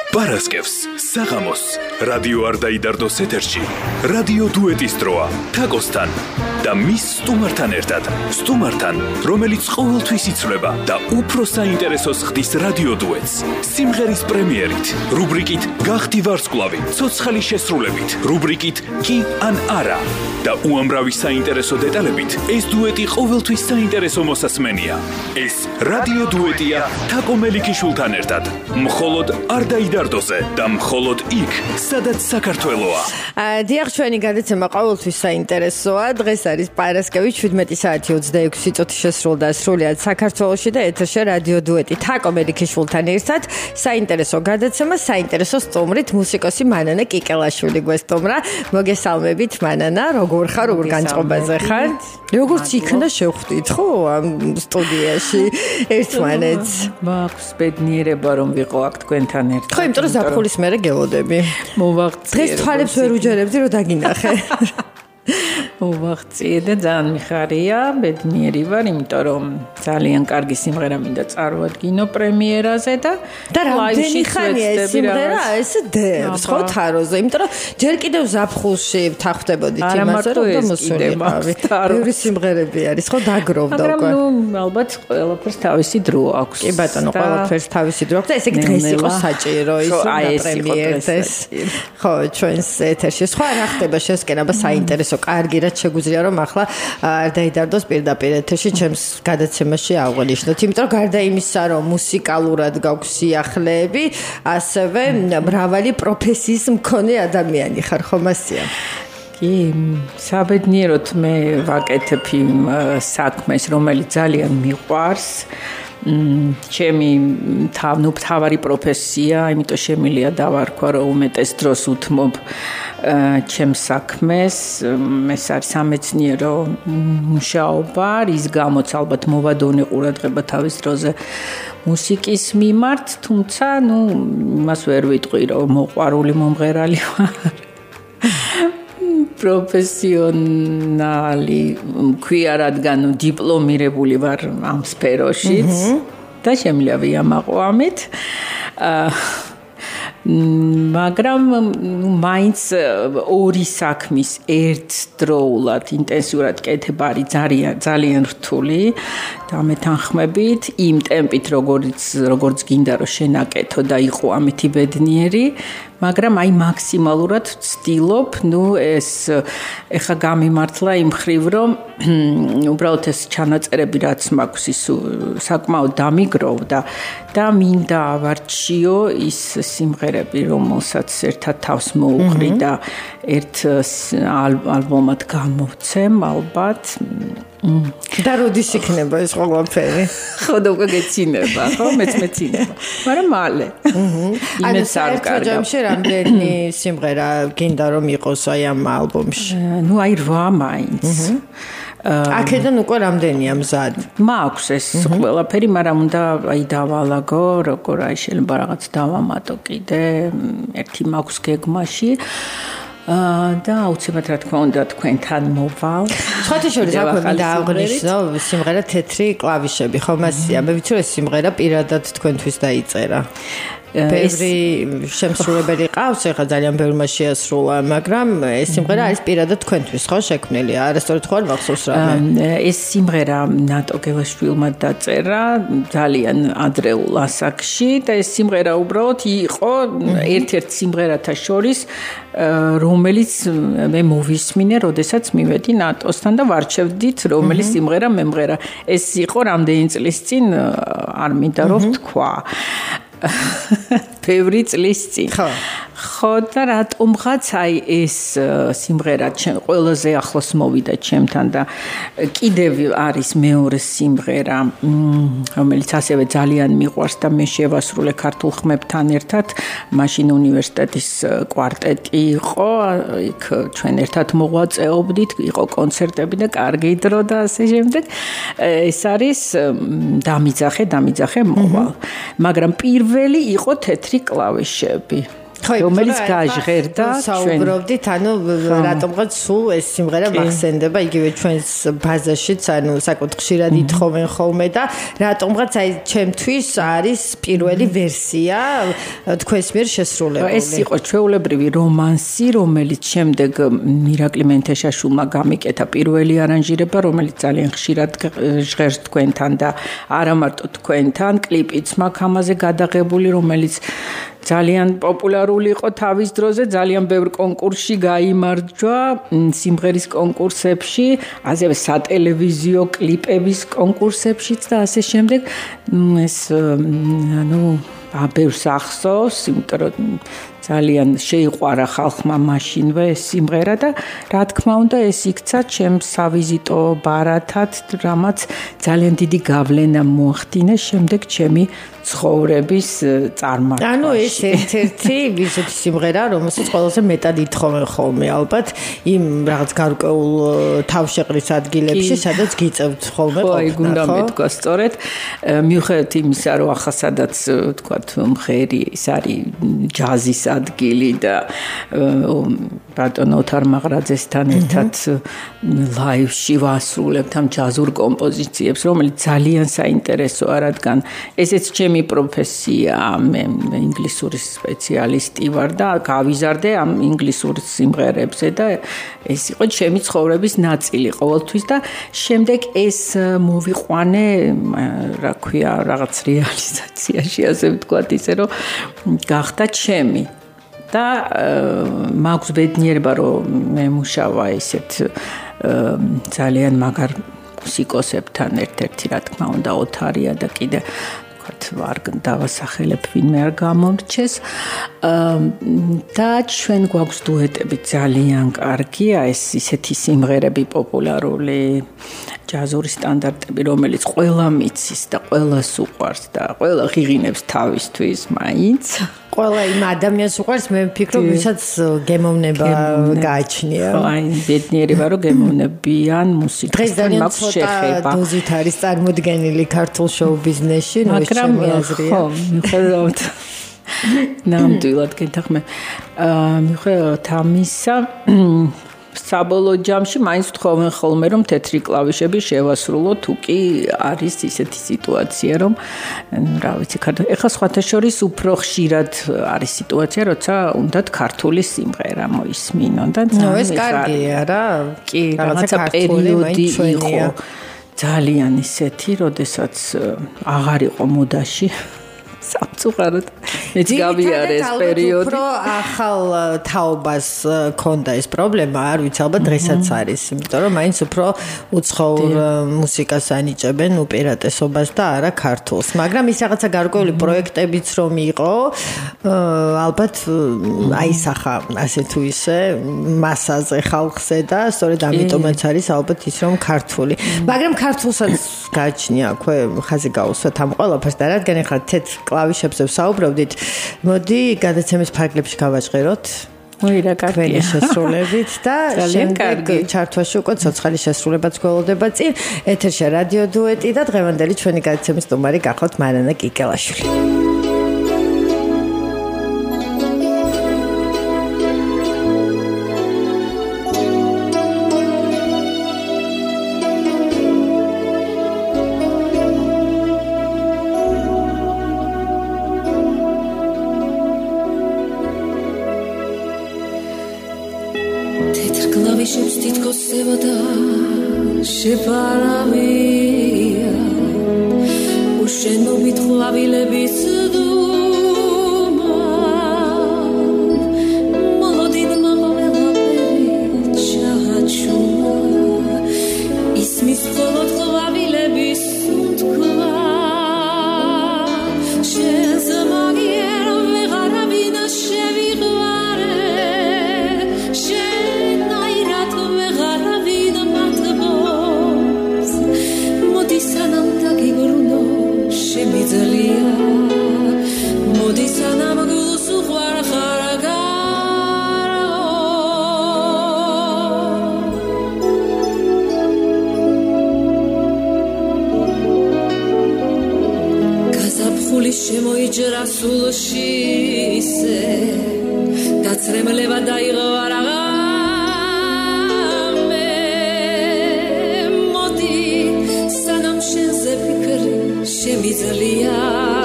პარასკევს, საღამოს, რადიო არ დაიდარდოს ეთერში, რადიო დუეტის დროა, თაკოსთან და მის სტუმართან ერთად. სტუმართან, რომელიც ყოველთვის იცვლება და უფრო საინტერესოს ხდის რადიო დუეტს. სიმღერის პრემიერით, რუბრიკით გახდი ვარსკვლავი, ცოცხალი შესრულებით, რუბრიკით კი ან არა და უამრავი საინტერესო დეტალებით, ეს დუეტი ყოველთვის საინტერესო მოსასმენია. ეს რადიო დუეტია თაკო მელიქიშვილთან ერთად. მხოლოდ არ დაიდარდოზე და მხოლოდ იქ, სადაც საქართველოა. დიახ, ჩვენი გადაცემა ყოველთვის საინტერესოა. დღეს არის პარასკევი 17:26 წუთი შესრულდა სრულიად საქართველოში და ეთერში რადიო დუეტი თაკო მელიქიშვილთან ერთად. საინტერესო გადაცემა, საინტერესო სტუმრით მუსიკოსი მანანა კიკელაშვილი გვესტუმრა. მოგესალმებით მანანა, როგორ ხარ, როგორ განწყობაზე ხარ? როგორც იქნა შევხვდით ხო ამ სტუდიაში ერთმანეთს? მაქვს ბედნიერება რომ ვიყო აქ თქვენთან ერთად. ხო, იმიტომ რომ ზაფხულის მერე გელოდები. მოვაღწიე. დღეს თვალებს ვერ უჯერებდი რომ დაგინახე. მოვაღწიე და ძალიან მიხარია, ბედნიერი ვარ, იმიტომ რომ ძალიან კარგი სიმღერა მინდა წარვადგინო პრემიერაზე და რამდენი ხანია ეს სიმღერა ესე დევს ხო თაროზე, იმიტომ რომ ჯერ კიდევ ზაფხულში ვთანხმდებოდით იმაზე რომ მოსულიყავი. ბევრი სიმღერები არის ხო დაგროვდა უკვე. მაგრამ ნუ ალბათ ყველაფერს თავისი დრო აქვს. კი ბატონო, ყველაფერს თავისი დრო აქვს და ესე იგი დღეს იყო საჭირო ის რომ პრემიერდეს. ხო, ჩვენს ეთერში სხვა რა ხდება შესკენება საინტერესო კარგი რაც შეგვიძლია რომ ახლა არ დაიდარდოს პირდაპირ ეთერში ჩემს გადაცემაში აღვნიშნოთ, იმიტომ რომ გარდა იმისა რომ მუსიკალურად გაქვს სიახლეები, ასევე მრავალი პროფესიის მქონე ადამიანი ხარ, ხომ ასია? კი, საბედნიეროდ მე ვაკეთებ იმ საქმეს, რომელიც ძალიან მიყვარს. ჩემი მთავარი პროფესია, იმიტომ შემიძლია დავარქვა რომ უმეტეს დროს უთმობ ჩემს საქმეს, ეს არის სამეცნიერო მუშაობა, რის გამოც ალბათ მოვადონე ყურადღება თავის დროზე მუსიკის მიმართ, თუმცა ნუ იმას ვერ ვიტყვი რომ მოყვარული მომღერალი ვარ. პროფესიონალი ქვია, რადგან დიპლომირებული ვარ ამ სფეროშიც და შემიძლია ვიამაყო ამით. მაგრამ მაინც ორი საქმის ერთდროულად ინტენსიურად კეთება არის ძალიან რთული და მეთანხმებით იმ ტემპით როგორც გინდა რომ შენაკეთო და იყო ამითი ბედნიერი, მაგრამ აი მაქსიმალურად ვცდილობ, ეს ეხა გამიმართლა იმ ხრივ რომ უბრალოდ ეს ჩანაწერები რაც მაქვს ის საკმაოდ დამიგროვდა და მინდა ავარჩიო ის სიმღერები, რომელსაც ერთად თავს მოუყრი და ერთ ალბომად გამოვცემ ალბათ. და როდის იქნება ეს ყველაფერი? ხო და უკვე გეცინება, ხო? მეც მეცინება. მაგრამ მალე. იმეც არ კარგავ. ჯამში რამდენი სიმღერა გინდა რომ იყოს აი ამ ალბომში? ნუ აი 8 მაინც. აქედან უკვე რამდენია მზად? მაქვს ეს ყველაფერი, მაგრამ უნდა აი დავალაგო, როგორ აი შეიძლება რაღაც დავამატო კიდე, ერთი მაქვს გეგმაში. და აუცილებლად რა თქმა უნდა თქვენთან მოვალ. სხვათა შორის აქვე მინდა აღვნიშნო სიმღერა თეთრი კლავიშები, ხომ ასია? მე ვიცი რომ ეს სიმღერა პირადად თქვენთვის დაიწერა. ბევრი შემსრულებელი ყავს, ეხლა ძალიან ბევრმა შეასრულა, მაგრამ ეს სიმღერა არის პირადად თქვენთვის, ხო, შექმნილი? არასწორად ხო არ მახსოვს რამე? ეს სიმღერა ნატო გელაშვილმა დაწერა ძალიან ადრეულ ასაკში და ეს სიმღერა უბრალოდ იყო ერთ-ერთ სიმღერათა შორის, რომელიც მე მოვისმინე, როდესაც მივედი ნატოსთან და ვარჩევდით, რომელი სიმღერა მემღერა. ეს იყო რამდენი წლის წინ, არ მინდა რომ ვთქვა. ბევრი წლის წინ. ხო და რატომღაც აი ეს სიმღერა ყველაზე ახლოს მოვიდა ჩემთან და კიდევ არის მეორე სიმღერა, რომელიც ასევე ძალიან მიყვარს და მე შევასრულე ქართულ ხმებთან ერთად. მაშინ უნივერსიტეტის კვარტეტი იყო, იქ ჩვენ ერთად მოღვაწეობდით, იყო კონცერტები და კარგი დრო და ასე შემდეგ. ეს არის დამიძახე მოვალ. მაგრამ პირველი იყო თეთრი კლავიშები. რომელიც გაჟღერდა საუბრობდით, ანუ რატომღაც სულ ეს სიმღერა მახსენდება იგივე ჩვენს ბაზაშიც, ანუ საკუთარ ხშირად ითხოვენ ხოლმე და რატომღაც აი ჩემთვის არის პირველი ვერსია თქვენს მიერ შესრულებული. ეს იყო ჩვეულებრივი რომანსი, რომელიც შემდეგ მირაკლი მენთეშაშვილმა გამიკეთა პირველი არანჟირება, რომელიც ძალიან ხშირად ჟღერს თქვენთან და არა მარტო თქვენთან, კლიპიც მაქვს ამაზე გადაღებული, რომელიც ძალიან პოპულარული იყო თავის დროზე, ძალიან ბევრ კონკურსში გაიმარჯვა, სიმღერის კონკურსებში, ასევე სატელევიზიო კლიპების კონკურსებშიც და ასე შემდეგ. ეს ანუ ბევრს ახსოვს, იმიტომ რომ ძალიან შეიყვარა ხალხმა მაშინვე ეს სიმღერა და რა თქმა უნდა ეს იქცა ჩემს სავიზიტო ბარათად, რამაც ძალიან დიდი გავლენა მოახდინა შემდეგ ჩემი ცხოვრების წარმართვაში. ანუ ეს ერთ-ერთი ვიზიტი სიმღერა, რომელსაც ყველაზე მეტად ითხოვენ ხოლმე ალბათ იმ რაღაც გარკვეულ თავშეყრის ადგილებში, სადაც გიწევთ ხოლმე ყოფნა. ხო, აი გუნდა მეთქვა სწორედ. მიუხედავად იმისა, რომ ახლა სადაც თქვათ მხერი ის არის ჯაზის ადგილი და ბატონ ოთარ მაღრაძესთან ერთად ლაივში ვასრულებთ ამ ჯაზურ კომპოზიციებს, რომელიც ძალიან საინტერესოა, რადგან ესეც ჩემი პროფესია, მე ინგლისურის სპეციალისტი ვარ და გავიზარდე ამ ინგლისურ სიმღერებზე და ეს იყო ჩემი ცხოვრების ნაწილი ყოველთვის და შემდეგ ეს მოვიყვანე, რა ქვია, რაღაც რეალიზაციაში, ასე ვთქვათ, ისე რომ გახდა ჩემი. და მაქვს ბედნიერება, რომ მე მუშავა ისეთ ძალიან მაგარ მუსიკოსებთან ერთ-ერთი, რა თქმა უნდა, ოთარია და კიდე ვარ დავასახელებ ვინმე არ გამორჩეს და ჩვენ გვაქვს დუეტები ძალიან კარგია, ეს ისეთი სიმღერები პოპულარული ჯაზური სტანდარტები, რომელიც ყველა მიცის და ყველას უყვარს და ყველა ღიღინებს თავისთვის მაინც. ყველა იმ ადამიანს უყვარს, მე ვფიქრობ, ვისაც გემოვნება გააჩნია. აი, ბედნიერი ვარ, რომ გემოვნებიან მუსიკასთან მაქვს შეხება. დოზით არის წარმოდგენილი ქართულ შოუ ბიზნესში, ნუ ეს ჩემი აზრია. ხო, მიხედავთ. ნამდვილად გეთახმე. მიხედავთ ამისა, საბოლოო ჯამში მაინც ვთხოვენ ხოლმე, რომ თეთრი კლავიშები შევასრულო, თუ კი არის ისეთი სიტუაცია, რომ რა ვიცი, ეხლა სხვათა შორის უფრო ხშირად არის სიტუაცია, როცა უნდათ ქართული სიმღერა მოისმინონ და ძალიან ეს კარგია რა. კი, რაღაცა პერიოდი იყო ძალიან ისეთი, როდესაც აღარ იყო მოდაში. სამწუხაროდ მეც გავიარე ეს პერიოდი. უფრო ახალ თაობას ქონდა ეს პრობლემა, არ ვიცი, ალბათ დღესაც არის, იმიტომ რომ მაინც უფრო უცხოურ მუსიკას ანიჭებენ უპირატესობას და არა ქართულს. მაგრამ ის რაღაცა გარკვეული პროექტებიც რომ იყო, ალბათ აისახა ასე თუ ისე მასაზე ხალხზე და სწორედ ამიტომაც არის ალბათ ის რომ ქართული. მაგრამ ქართულსაც გააჩნია აქვე ხაზი გაუსვათ ამ ყველაფერს და რადგან ეხლა თეთრ კლავიშებზე ვსაუბრობდით, მოდი გადაცემის ფარგლებში გავაჟღეროთ. ой, რა კარგია შესრულებით და შემდეგ ჩართვაში უკვე ცოცხალი შესრულებაც გველოდება წინ. ეთერში რადიო დუეტი და დღევანდელი ჩვენი გადაცემის სტუმარი გახლავთ მარანა კიკელაშვილი. შეფარავია უშენობით ყვავილების დუმა მოლოდინ მაღლყველაფერი ჩაჩუმა ისმის მხოლოდ ყვავილების თქმა შენს მაგიერ ვეღარავინ შევიღვარე შენაირად ვეღარავინ მოდისანამ დაგიგრუნო შემიძლია მოდისანამ გულს უყვარ ხარგარო გაზაფხული შემოიჯრა სულში ისე გაცრემლება დაიღო შემიძლია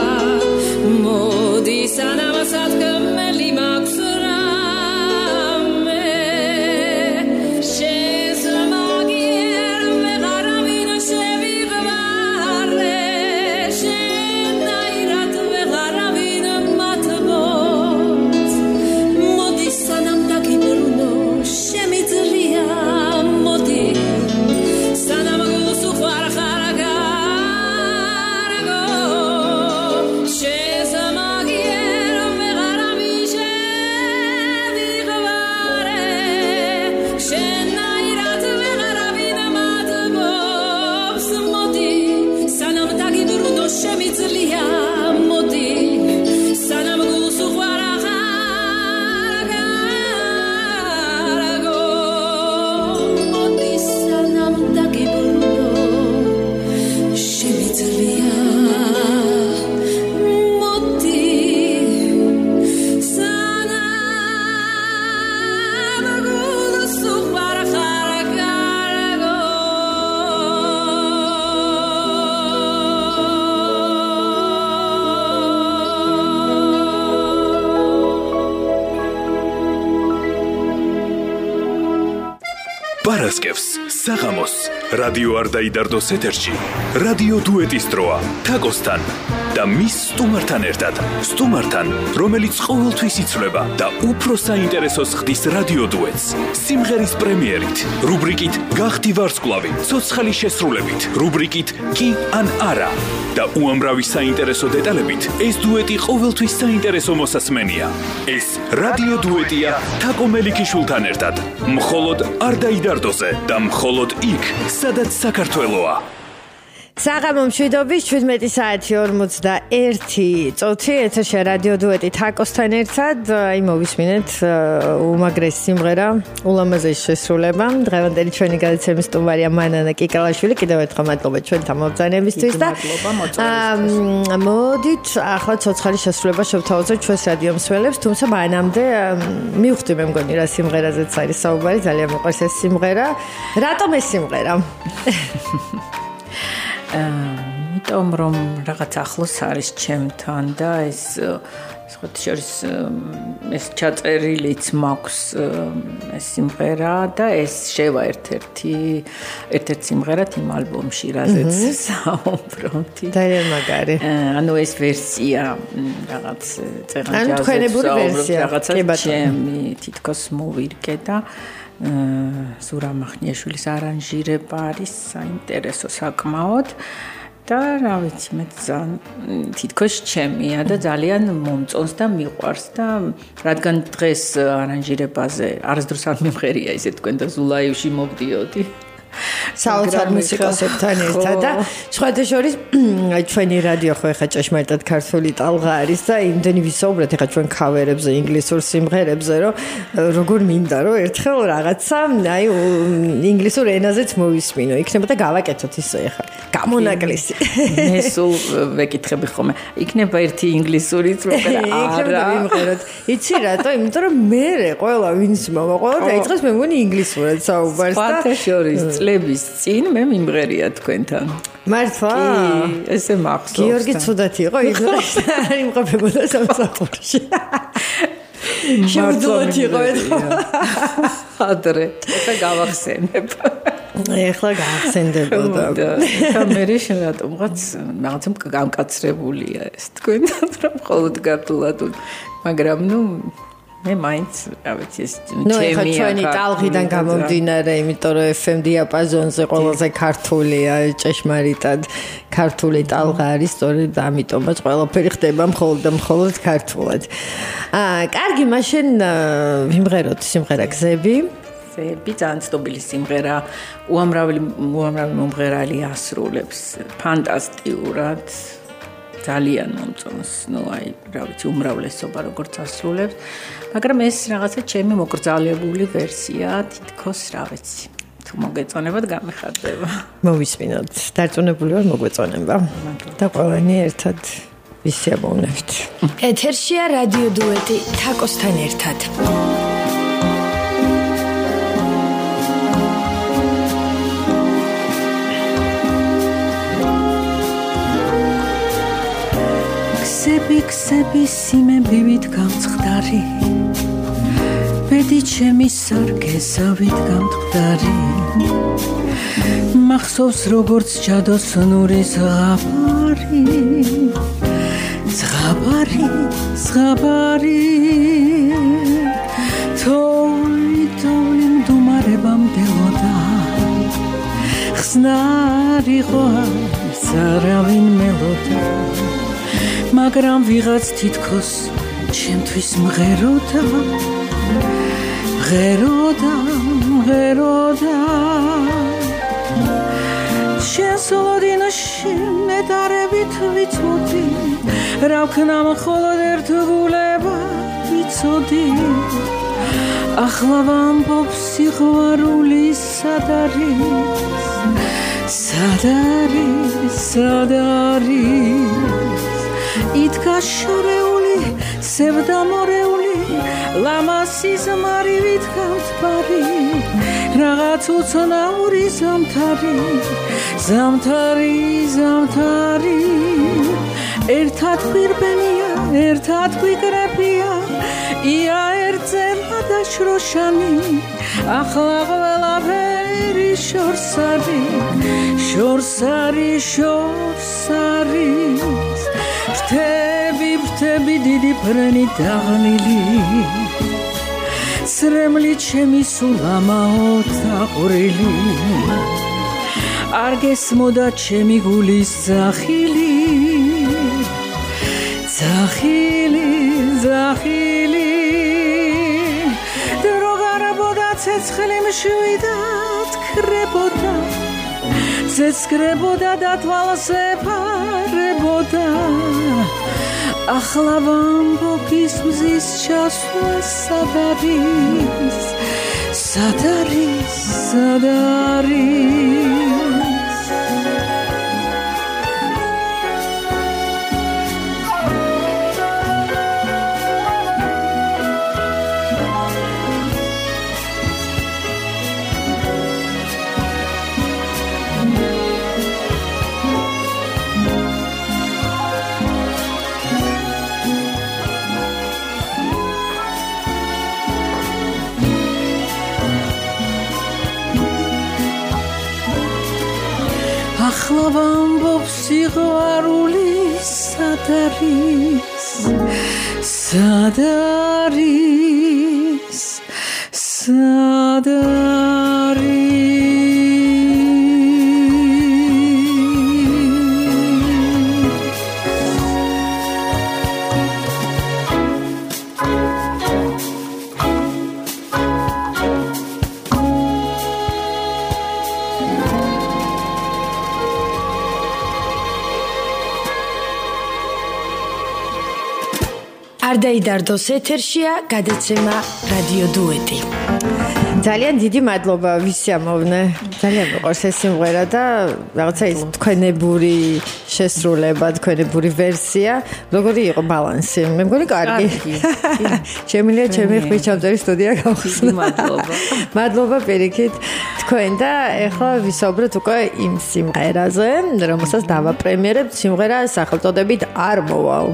მოდი სანამ სათქმელი მაქვს რამე შენს მაგიერ ვეღარავინ შევიღვარე შენაირად ვეღარავინ მათბობს მოდი სანამ დაგიბრუნო შემიძლია მოდი სანამ გულს უყვარ პარასკევს საღამოს რადიო არ დაიდარდოს ეთერში რადიო დუეტის დროა თაკოსთან და მის სტუმართან ერთად სტუმართან რომელიც ყოველთვის იცვლება და უფრო საინტერესოს ხდის რადიო დუეტს სიმღერის პრემიერით რუბრიკით გახდი ვარსკვლავი ცოცხალი შესრულებით რუბრიკით კი ან არა და უამრავი საინტერესო დეტალებით ეს დუეტი ყოველთვის საინტერესო მოსასმენია ეს რადიო დუეტია თაკო მელიქიშვილთან ერთად მხოლოდ არ დაიდარდოზე და მხოლოდ იქ სადაც საქართველოა საღამო მშვიდობის 17 საათი 41 წუთი ეთერში რადიო დუეტი თაკოსთან ერთად მოვისმინეთ უმაგრესი სიმღერა ულამაზესი შესრულება დღევანდელი ჩვენი გადაცემის სტუმარია მანანა კიკალაშვილი კიდევ ერთხელ მადლობა ჩვენთან მობრძანებისთვის და მოდით ახლა ცოცხალი შესრულება შევთავაზოთ ჩვენს რადიო მსმენელებს თუმცა მანამდე მივხვდი მე მგონი რა სიმღერაზეც არის საუბარი ძალიან მიყვარს ეს სიმღერა რატომ ეს სიმღერა იმიტომ რომ რაღაც ახლოს არის ჩემთან და ეს შორის ეს ჩაწერილიც მაქვს ეს სიმღერა და ეს შევა ერთ-ერთი სიმღერა იმ ალბომში რაზეც საუბრობთ. ძალიან მაგარი. ანუ ეს ვერსია რაღაც ანუ თქვენებული ვერსია რაღაცა ჩემი თითქოს მოვირკე და ზურაბ მახნიაშვილის არანჟირება არის საინტერესო საკმაოდ და რა ვიცი მე თითქოს ჩემია და ძალიან მომწონს და მიყვარს და რადგან დღეს არანჟირებაზე არასდროს არ მიმღერია ისე თქვენ და ზულაევში მოვდიოდი საოცარ მუსიკოსებთან ერთად და სხვადასხვა ჩვენი რადიო ხო ეხა ჭეშმარიტად ქართული ტალღა არის და იმდენი ვისაუბრეთ ეხა ჩვენ ქავერებზე ინგლისურ სიმღერებზე რომ როგორ მინდა რომ ერთხელ რაღაცა აი ინგლისურ ენაზეც მოვისმინო იქნება და გავაკეთოთ ისე ეხა გამონაკლისი მე სულ ვეკითხები ხოლმე იქნება ერთი ინგლისურიც მაგრამ არა ვიმღეროთ იცი რატო იმიტომ რომ მე ყველა ვინც მოვაყოლა დაიწყეს მე მგონი ინგლისურად საუბარს და წლების წინ მე მიმღერია თქვენთან. მართლა? ესე მახსოვს. გიორგი ცუდად იყო იგრეს არ იმყოფებოდა სამსახურში. შევძლოთ იყო ადრე. ეხლა გავახსენებ. ეხლა გავახსენდებოდა. და მე რატომღაც რაღაცა გამკაცრებულია ეს თქვენთან რომ მხოლოდ გართულად მაგრამ მე მაინც რა ვიცი ეს ჩემი ჩვენი ტალღიდან გამომდინარე იმიტომ რომ FM დიაპაზონზე ყველაზე ქართულია ჭეშმარიტად ქართული ტალღა არის სწორედ ამიტომაც ყველაფერი ხდება მხოლოდ ქართულად კარგი მაშინ ვიმღეროთ სიმღერა გზები ძალიან ცნობილი სიმღერა უამრავი მომღერალი ასრულებს ფანტასტიურად ძალიან მომწონს, აი, რა ვიცი, უმრავლესობა როგორც ასრულებს, მაგრამ ეს რაღაცა ჩემი მოკრძალებული ვერსია, თითქოს რა ვიცი. თუ მოგეწონებათ, გამიხარდება. მოვისმინოთ. დარწმუნებული ვარ, მოგვეწონება. და ყველანი ერთად ვისიამოვნებთ. ეთერშია რადიო დუეტი თაკოსთან ერთად. ქსები სიმებივით გამწყდარი ბედი ჩემი სარგესავით გამწყდარი მახსოვს როგორც ჯადოს ნურის ზღაბარი თოვლი მდუმარებამდელოდა ხსნარი ღვარს არავინ მელოდა მაგრამ ვიღაც თითქოს ჩემთვის მღეროდა შესოლოდინოში მეტარებით ვიცოდი რა ვქნა მხოლოდ ერთ გულება ვიცოდი ახლა ვამბობ სიყვარული სად არის იდგა შორეული სევდამორეული ლამასის მარივით გამთბარი რაღაც უცნაური ზამთარი ერთად გვირბენია ერთად გვიკრებია ია ერთზელა დაშროშანი ახლა ყველაფერი შორს არის ვრთები დიდი ფრენი დაღმილი სრემლი ჩემი სულამაო დაყვრილი არ გესმოდა ჩემი გულის ძახილი დრო გარბოდა ცეცხლი მშვიდად კრებოდა ცეცხრებოდა და თვალზე ფარებოდა ახლა ვამბობ ის მზის ჩასვლა სად არის ახლა ვამბობ სიყვარული სად არის არ დაიდარდოს ეთერშია გადაცემა რადიო დუეტი. ძალიან დიდი მადლობა ვისიამოვნე. ძალიან მიყვარს ეს სიმღერა და რაღაცა ის თქვენებური შესრულება, თქვენებური ვერსია. როგორი იყო ბალანსი? მე მგონი კარგი. შემიძლია ჩემი ხვიჩამწერი სტუდია გავხსნა. მადლობა პირიქით თქვენ და ეხლა ვისაუბროთ უკვე იმ სიმღერაზე, რომელსაც დავაპრემიერებთ. სიმღერა სახელწოდებით არ მოვალ.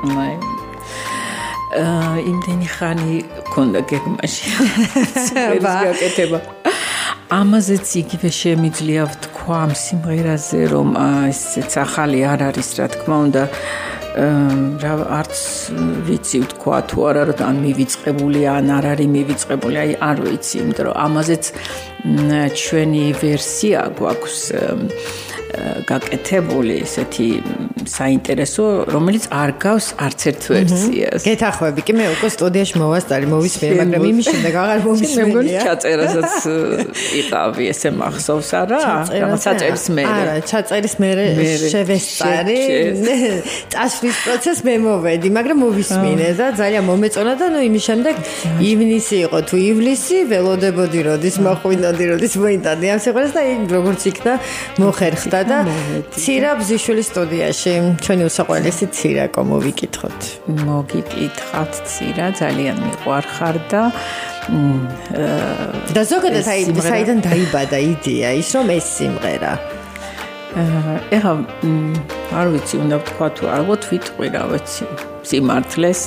იმდენი ხანი ქონდა გეგმაში გაკეთება ამაზეც იგივე შემიძლია ვთქვა ამ სიმღერაზე რომ ესეც ახალი არ არის რა თქმა უნდა რა არც ვიცი ვთქვა თუ არა რომ ან მივიწყებული ან არ არის მივიწყებული აი არ ვიცი იმიტომ რომ ამაზეც ჩვენი ვერსია გვაქვს გაკეთებული ესეთი საინტერესო რომელიც არ გავს არც ერთ ვერსიას. გეთახვები კი მე უკვე სტუდიაში მოვასწარი მოვისმენე მაგრამ იმის შემდეგ აღარ მოვისმენია. მე მგონი ჩაწერასაც იყავი ესე მახსოვს არა? ჩაწერის მერე. არა, ჩაწერის მერე შევესწარი. წასვლის პროცესს მე მოვედი, მაგრამ მოვისმინე და ძალიან მომეწონა და ნუ იმის შემდეგ ივნისი იყო თუ ივლისი ველოდებოდი როდის მოხვიდოდი როდის მოინდადი ამ სიყვარულს და იქ როგორც იქნა მოხერხდა მოვეცვა და ცირა ბზიშვილის სტუდიაში ჩვენი უსაყვარლესი ცირაკო მოვიკითხოთ. მოგიკითხავთ ცირა, ძალიან მიყვარხარ და ზოგადად საიდან დაიბადა იდეა ის რომ ეს სიმღერა ეხლა არ ვიცი უნდა ვთქვა თუ ალბათ ვიტყვი რა ვიცი სიმართლეს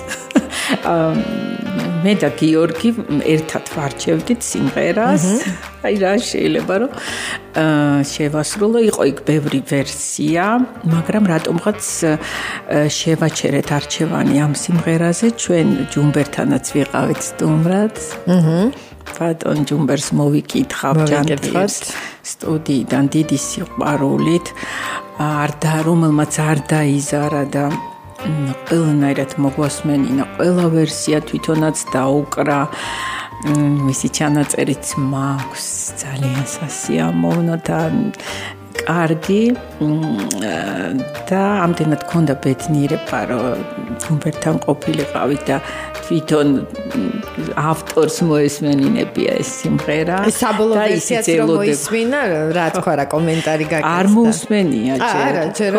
მე და გიორგი ერთად ვარჩევდით სიმღერას აი რა შეიძლება რომ შევასრულო იყო იქ ბევრი ვერსია მაგრამ რატომღაც შევაჩერეთ არჩევანი ამ სიმღერაზე ჩვენ ჯუმბერთანაც ვიყავით სტუმრად ბატონ ჯუმბერს მოვიკითხავ ჯანმრთელს სტუდიიდან დიდი სიყვარულით რომელმაც არ დაიზარა და ყველანაირად მოგვასმენინა ყველა ვერსია თვითონაც დაუკრა მისი ჩანაწერიც მაქვს ძალიან სასიამოვნო და კარგი და ამდენად ქონდა ბედნიერება რომ ჯუმბერთან ყოფილიყავი და თვითონ ავტორს მოესმენინებია ეს სიმღერა საბოლოო ვერსიაც რომ მოისმინა რა თქვა რა კომენტარი გაკეთდა არ მოусმენია ჯერ არა ჯერ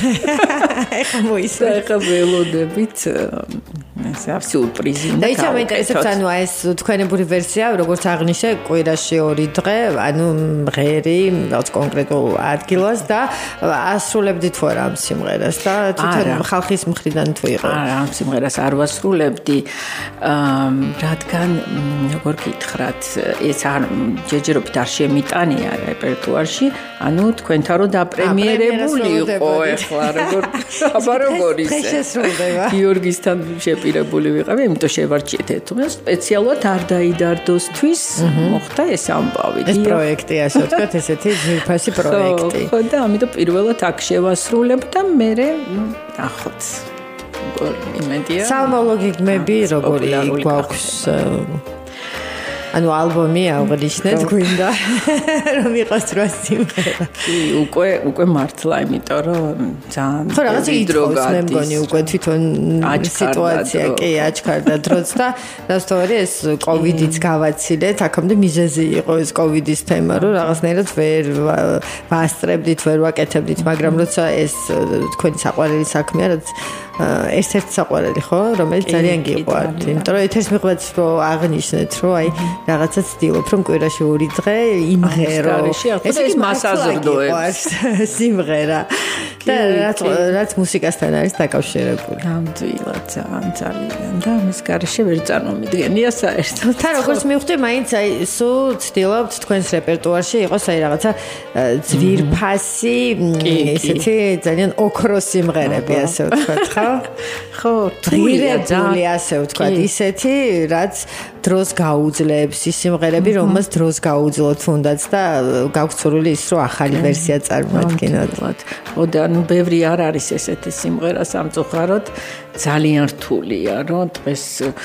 ეხა მოისმენია ეხა ველოდებით ეს სიურპრიზი და იცი მეინტერესებს ანუ ეს თქვენებური ვერსია როგორც აღნიშნე კვირაში 2 დღე ანუ მღერი რაღაც კონკრეტულ ადგილას და ასრულებდით თუ არა ამ სიმღერას და თვითონ ხალხის მხრიდან თუ იყო არა ამ სიმღერას არ ვასრულებდი რადგან როგორ გითხრათ ეს არ ჯერჯერობით არ შემიტანია რეპერტუარში ანუ თქვენთან რო დაპრემიერებული იყო ეხლა როგორ ისე გიორგისთან შეპირებული ვიყავი იმიტომ შევარჩიეთ თუმცა სპეციალურად არ დაიდარდოსთვის მოხდა ეს ამბავი ეს პროექტი ასე ვთქვათ ესეთი ძირფასი პროექტი ხო და ამიტომ პირველად აქ შევასრულებ და მე ნახოთ იმედია სამოლოგიგმები როგორი გვაქვს ანუ ალბომი აღნიშნეთ გვინდა რომ იყოს რა სიმღერა კი უკვე მართლა იმიტომ რომ ძალიან ხო რაღაცა ითხოვს მე მგონი უკვე თვითონ სიტუაცია კი აჩქარდა დროც და რასთავარი ეს კოვიდიც გავაცილეთ აქამდე მიზეზი იყო ეს კოვიდის თემა რომ რაღაცნაირად ვერ ვასწრებდით ვერ ვაკეთებდით მაგრამ როცა ეს თქვენი საყვარელი საქმეა რაც ერთ-ერთი საყვარელი ხო რომელიც ძალიან გიყვართ იმიტომ რომ ეთერს მიყვარს რომ აღნიშნეთ რომ აი რაღაცა ცდილობ რომ კვირაში 2 დღე იმღერო ეს მასაზრდოება სიმღერა და რაც მუსიკასთან არის დაკავშირებული ნამდვილად ძალიან და ამის გარეშე ვერ წარმომიდგენია საერთოდ თან როგორც მივხვდი მაინც აი სულ ცდილობთ თქვენს რეპერტუარში იყოს აი რაღაცა ძვირფასი ესეთი ძალიან ოქრო სიმღერები ასე ვთქვათ ხო ძვირებული ასე ვთქვათ ისეთი რაც დროს გაუძლებს ის სიმღერები რომელსაც დროს გაუძლოთ თუნდაც და გაგვცურული ის რომ ახალი ვერსია წარმოადგინოთ ხო და ნუ ბევრი არ არის ესეთი სიმღერა სამწუხაროდ ძალიან რთულია რომ დღეს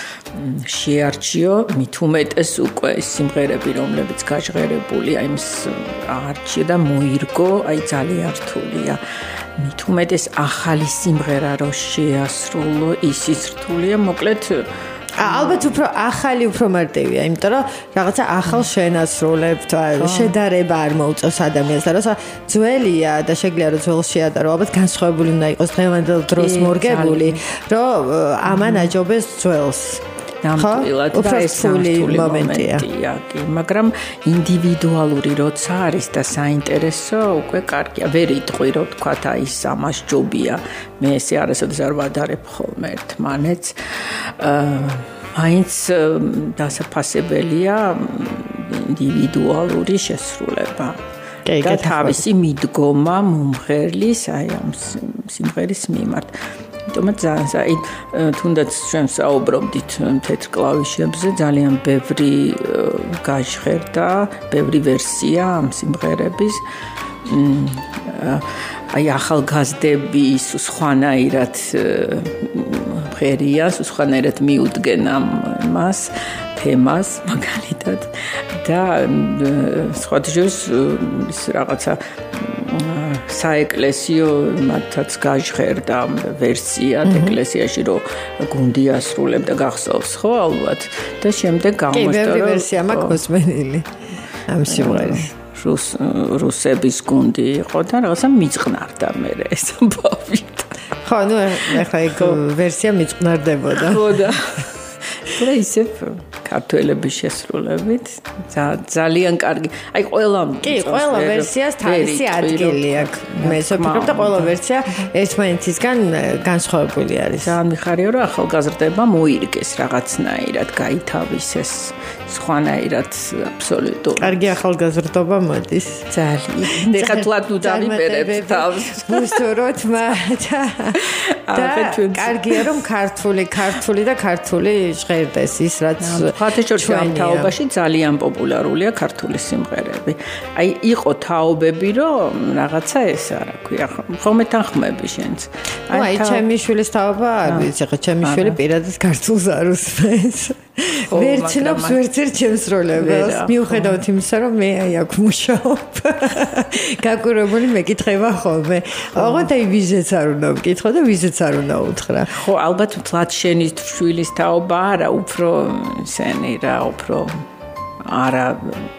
შეარჩიო მით უმეტეს უკვე ის სიმღერები რომლებიც გაჟღერებულია იმის არჩიო და მოირგო აი ძალიან რთულია მით უმეტეს ახალი სიმღერა რო შეასრულო ისიც რთულია მოკლედ ალბათ უფრო ახალი უფრო მარტივია იმიტომ რომ რაღაცა ახალ შენასრულებთ შედარება არ მოუწევს ადამიანს და როცა ძველია და შეგვიძლია რომ ძველ შეადარო ალბათ განსხვავებული უნდა იყოს დღევანდელ დროს მორგებული რომ ამან აჯობეს ძველს ნამდვილად და ეს რთული მომენტია კი მაგრამ ინდივიდუალური როცა არის და საინტერესო უკვე კარგია ვერ იტყვი რომ თქვა აი სამას ჯობია მე ესე არასოდეს არ ვადარებ ხოლმე ერთმანეთს მაინც დასაფასებელია ინდივიდუალური შესრულება და თავისი მიდგომა მომღერლის აი ამ სიმღერის მიმართ თუმცა ძალიან თუნდაც ჩვენ საუბრობდით თეთრ კლავიშებზე ძალიან ბევრი გაჟღერდა ბევრი ვერსია ამ სიმღერების აი ახალგაზრდები სხვანაირად ღერია სხვანაირად მიუდგენ ამას თემას მაგალითად და სხვადასხვა ის რაღაცა საეკლესიო მათაც გაჟღერდა ვერსია ეკლესიაში რომ გუნდი ასრულებდა გახსოვს ხო ალბათ და შემდეგ გამოსდა კი ბევრი ვერსია მაქვს მოსმენილი ამ სიმღერის რუსების გუნდი იყო და რაღაცა მიწყნარდა მე ეს ამბავი. ხო, ნუ ეხლა ეგ ვერსია მიწყნარდებოდა. ხო და ისევ ქართველების შესრულებით ძალიან კარგი. აი ყველა ვერსიას თავისი ადგილი აქვს. მე ვფიქრობ და ყველა ვერსია ერთმანეთისგან განსხვავებული არის. ძალიან მიხარია რომ ახალგაზრდება მოირგეს რაღაცნაირად, გაითავისეს სხვანაირად აბსოლუტურად. კარგი ახალგაზრდობა მოდის. ძალიან. ეხლა თულად ნუ დავიბერებთ თავს. ვუსურვოთ და კარგია რომ ქართული და ქართული ჟღერდეს ის რაც ხათეჭორში ამ თაობაში ძალიან პოპულარულია ქართული სიმღერები. აი იყო თაობები რომ რაღაცა ეს არა ქვია ხომ თანხმები შენც. აი ჩემი შვილის თაობა არ ვიცი ხა ჩემი შვილი პირადად ქართულს არ უსმენს. ვერცნობს ვერცერ ჩემს როლებას. მიუხედავად იმისა რომ მე აი აქ მუშაობ. გაკურებული მეკითხება ხოლმე. ოღონდ აი ვიზეც არ უნდა ვკითხო და ვიზეც არ უნდა უთხრა. ხო ალბათ თლად შენი შვილის თაობა არა უფრო სენი რა უფრო არა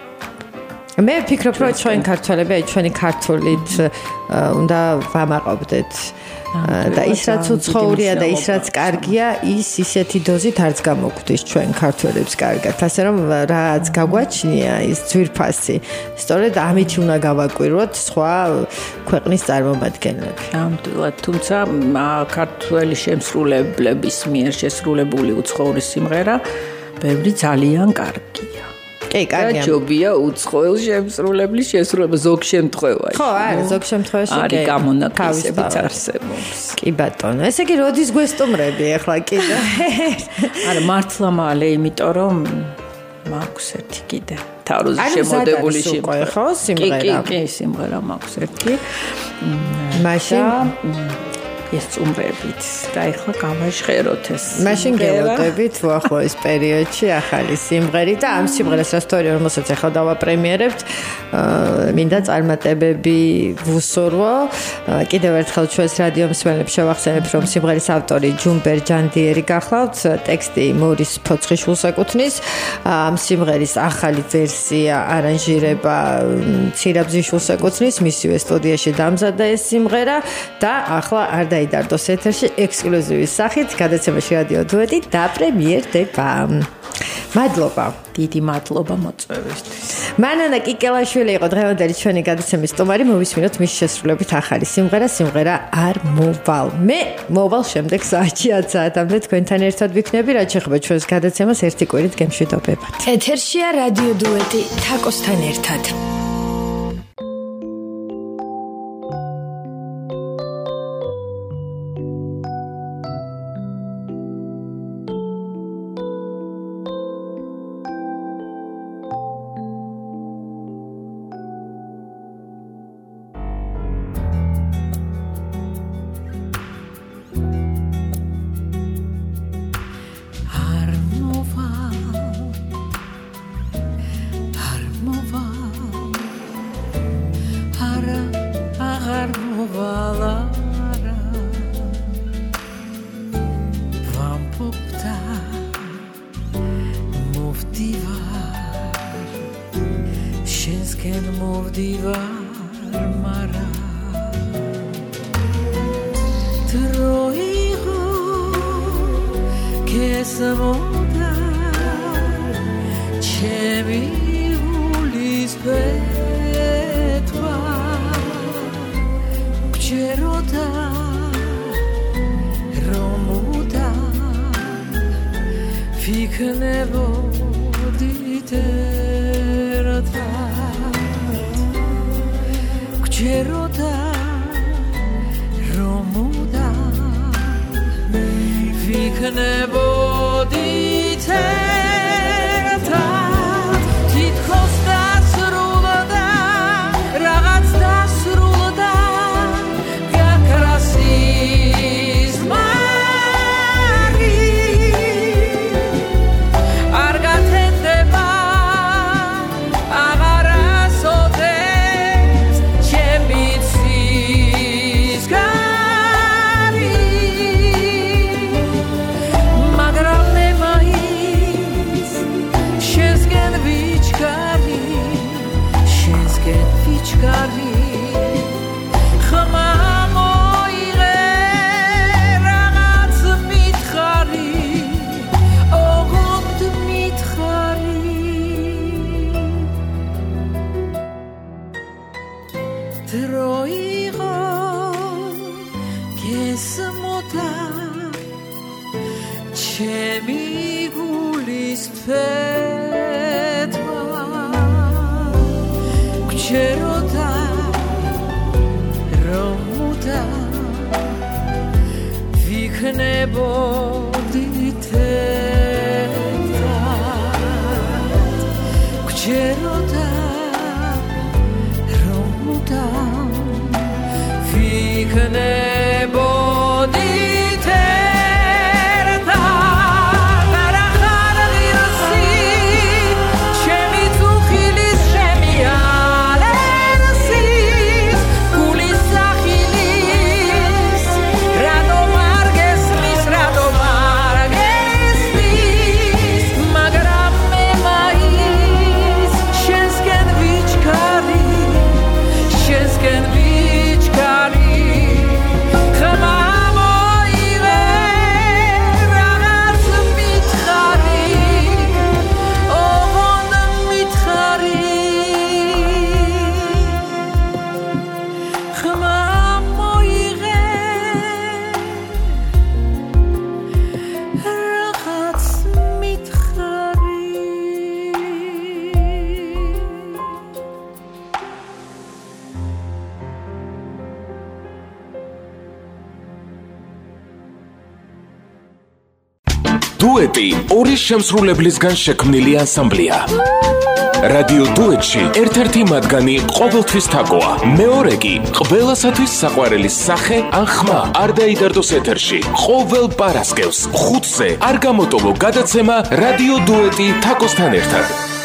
მე ვფიქრობ რომ ჩვენ ქართველები აი ჩვენი ქართულით უნდა ვამაყობდეთ და ის რაც უცხოურია და ის რაც კარგია ის ისეთი დოზით არც გამოგვდის ჩვენ ქართველებს კარგად ასე რომ რაც გაგვაჩნია ის ძვირფასი სწორედ ამით უნდა გავაკვირვოთ სხვა ქვეყნის წარმომადგენლები ნამდვილად თუმცა ქართველი შემსრულებლების მიერ შესრულებული უცხოური სიმღერა ბევრი ძალიან კარგია კი, კარგია. ჯობია უცხოელ შემსრულებლის შესრულება ზოგ შემთხვევაში. ხო, არა, ზოგ შემთხვევაში კი. არის გამონაკლისებიც არსებობს. კი ბატონო, ესე იგი როდის გვესტუმრები ახლა კიდე? არა, მართლა მალე, იმიტომ რომ მაქვს ერთი კიდე. თავროზე შემოდებული სიმღერა. ხო, სიმღერა. კი, სიმღერა მაქვს ერთი. მაშინ ეს წუმრებით და ეხლა გავაჟღეროთ ეს. მაშინ გელოდებით უახლოეს პერიოდში ახალი სიმღერით და ამ სიმღერას რასტორია რომელსაც ახლა დავაპრემიერებთ მინდა წარმატებები ვუსურვო კიდევ ერთხელ ჩვენს რადიო მსმენელებს შევახსენებთ რომ სიმღერის ავტორი ჯუმბერ ჯანდიერი გახლავთ ტექსტი მორის ფოცხიშვილს ეკუთვნის ამ სიმღერის ახალი ვერსია არანჟირება ცირაბზიშვილს ეკუთვნის მისივე სტუდიაში დამზადდა ეს სიმღერა და ახლა არ დაიდარდოს ეთერში ექსკლუზივის სახით გადაცემაში რადიო დუეტი დაპრემიერდება. მადლობა. დიდი მადლობა მოწვევისთვის. მანანა კიკელაშვილი იყო დღევანდელი ჩვენი გადაცემის სტუმარი. მოვისმინოთ მის შესრულებით ახალი სიმღერა არ მოვალ. მე მოვალ შემდეგ საათში 10 საათამდე თქვენთან ერთად ვიქნები, რაც შეეხება ჩვენს გადაცემას ერთი კვირით გემშვიდობებად. ეთერშია რადიო დუეტი თაკოსთან ერთად. Magra იქნებოდით ერთად გჯეროდა რომ მუდამ ვიქნებოდით ერთად არა ხარ ღირსი ჩემი წუხილის ჩემი ალერსის გულის სახილის რატომ არ გესმის მაგრამ მე მაინც შენსკენ ვიჩქარი ხმა მოიღე რაღაც მითხარი ოღონდ მითხარი ხმა მოიღე რაღაც მითხარი დუეტი ორი შემსრულებლისგან შექმნილი ანსამბლია. რადიო დუეტში ერთ-ერთი მათგანი ყოველთვის თაკოა. მეორე კი ყველასათვის საყვარელი სახე ან ხმა არ დაიდარდოს ეთერში. ყოველ პარასკევს 5-ზე არ გამოტოვო გადაცემა რადიო დუეტი თაკოსთან ერთად.